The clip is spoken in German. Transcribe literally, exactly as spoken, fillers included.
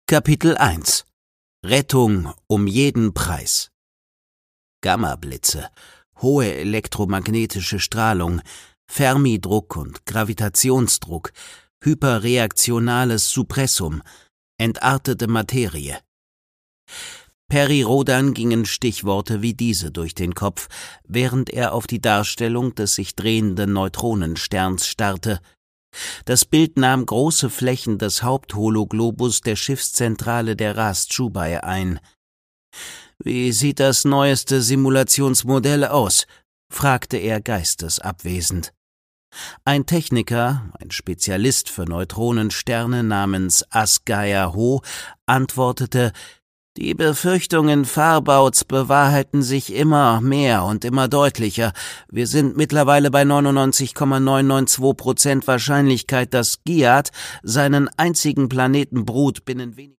Kapitel eins Rettung um jeden Preis. Gammablitze, hohe elektromagnetische Strahlung, Fermi-Druck und Gravitationsdruck, hyperreaktionales Suppressum, entartete Materie. Peri Rodan gingen Stichworte wie diese durch den Kopf, während er auf die Darstellung des sich drehenden Neutronensterns starrte. Das Bild nahm große Flächen des Haupthologlobus der Schiffszentrale der Ras Chubai ein. »Wie sieht das neueste Simulationsmodell aus?« fragte er geistesabwesend. Ein Techniker, ein Spezialist für Neutronensterne namens Asgaia Ho, antwortete: »Die Befürchtungen Farbauts bewahrheiten sich immer mehr und immer deutlicher. Wir sind mittlerweile bei neunundneunzig Komma neunhundertzweiundneunzig Prozent Wahrscheinlichkeit, dass Giat seinen einzigen Planeten Brut binnen wenigen